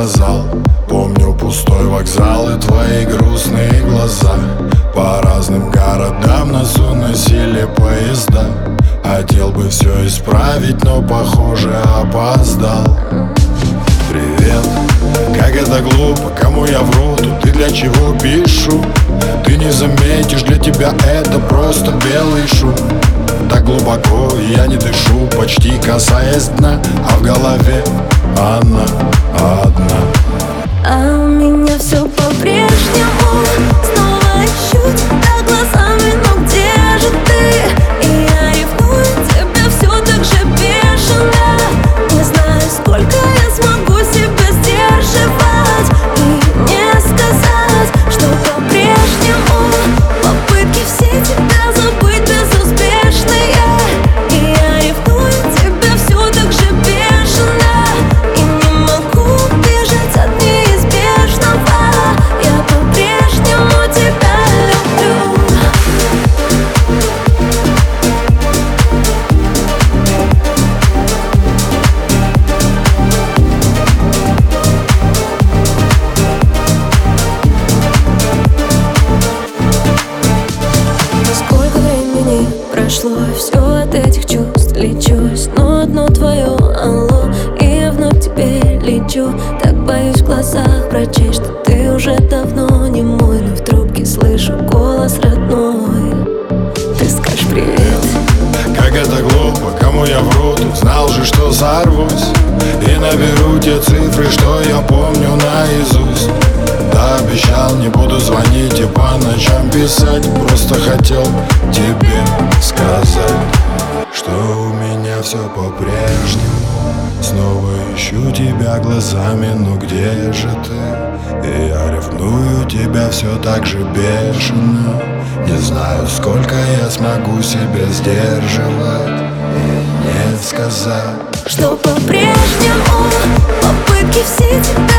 сказал. Помню пустой вокзал и твои грустные глаза. По разным городам нас уносили поезда. Хотел бы все исправить, но, похоже, опоздал. Привет, как это глупо, кому я вру, тут и для чего пишу. Ты не заметишь, для тебя это просто белый шум. Так глубоко я не дышу, почти касаясь дна, а в голове она одна. А у меня все по-прежнему. Снова ищу тебя глазами, но где же ты? И я ревную тебя все так же бешено. Не знаю, сколько я смогу себя сдерживать и не сказать, что по-прежнему попытки все тебя забыть безуспешные. И я ревную тебя все так же бешено и не могу убежать от неизбежного. Я по-прежнему тебя люблю. Сколько времени прошло, все от этих чувств лечусь. Но одно твое алло, и я вновь теперь лечу. Так боюсь в глазах прочесть, что ты уже давно не мой. Но в трубке слышу голос родной. Ты скажешь привет. Как это глупо, кому я вру, тут знал же, что сорвусь. И наберу те цифры, что я помню наизусть. Да, обещал, не буду звонить и по ночам писать. Просто хотел тебе сказать, что у меня все по-прежнему. Снова ищу тебя глазами, но где же ты? И я ревную тебя все так же бешено. Не знаю, сколько я смогу себя сдерживать и не сказать, Что по-прежнему попытки все тебя